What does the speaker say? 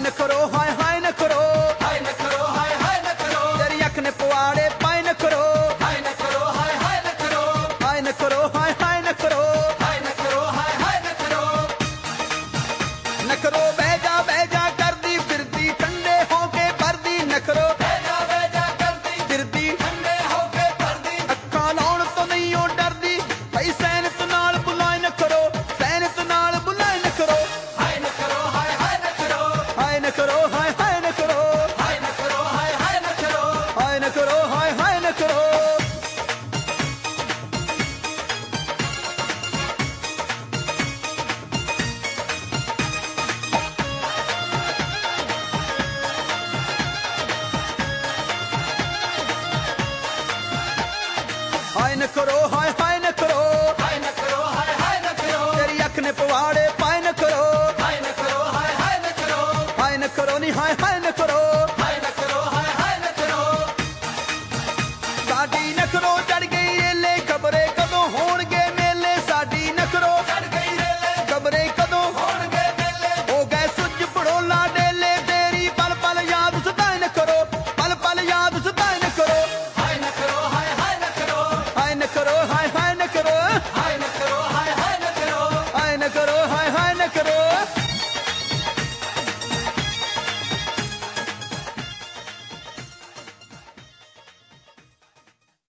न करो हाय हाय न करो, हाय न करो, हाय हाय न करो, तेरी अख ने पवाड़े पाए न करो, हाय न करो, हाय हाय न करो, हाय न करो हाय हाय न करो, हाय न करो, हाय हाय न करो, न करो बह जा करदी फिरदी ठंडे होके भरदी, न करो बेजा करदी फिरदी ठंडे होके भरदी, अखां लाउण तो नहीं ओ डरदी, भई सैनत नाल बुलाए न करो, सैनत नाल बुलाए न करो, हाय न करो, हाय हाय न करो, हाय न करो हाय हाय न करो, हाय न करो, हाय हाय न करो, हाय न करो हाय हाय न करो। हाय न करो हाय हाय न करो, हाय न करो, हाय हाय न करो, तेरी अख ने पवाड़े पाए न करो, हाय न करो, हाय हाय न करो, हाय न करो नी हाय हाय न करो,